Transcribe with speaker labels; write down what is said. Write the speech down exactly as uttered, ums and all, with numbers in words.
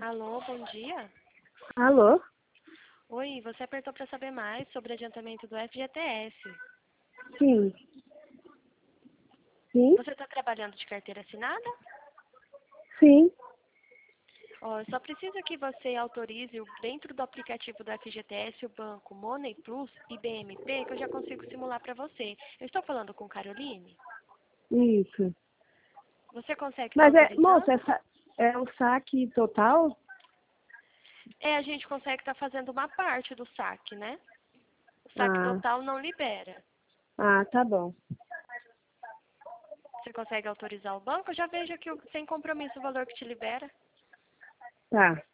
Speaker 1: Alô, bom dia.
Speaker 2: Alô?
Speaker 1: Oi, você apertou para saber mais sobre adiantamento do F G T S.
Speaker 2: Sim. Sim?
Speaker 1: Você está trabalhando de carteira assinada?
Speaker 2: Sim.
Speaker 1: Ó, eu só preciso que você autorize o- dentro do aplicativo do F G T S o banco Money Plus e B M P, que eu já consigo simular para você. Eu estou falando com Caroline?
Speaker 2: Isso.
Speaker 1: Você consegue estar
Speaker 2: Mas é,
Speaker 1: autorizando?
Speaker 2: moça, essa é o saque total?
Speaker 1: É, a gente consegue estar fazendo uma parte do saque, né? O saque
Speaker 2: Ah,
Speaker 1: total não libera.
Speaker 2: ah, tá bom.
Speaker 1: Você consegue autorizar o banco? Eu já vejo aqui o- sem compromisso o valor que te libera.
Speaker 2: Tá.